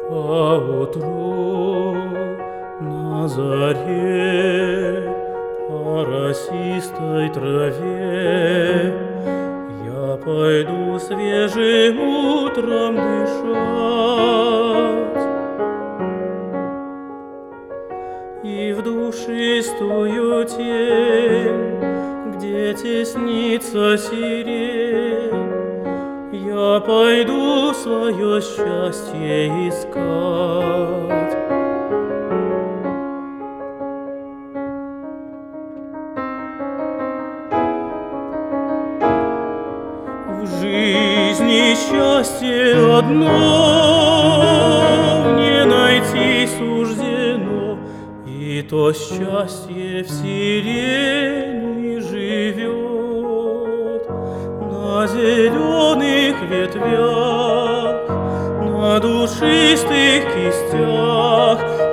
Поутру на заре по росистой траве я пойду свежим утром дышать, и в душистую тень, где теснится сирень, я пойду свое счастье искать. В жизни счастье одно не найти суждено, и то счастье в сирени живет. На зеленых ветвях, на душистых кистях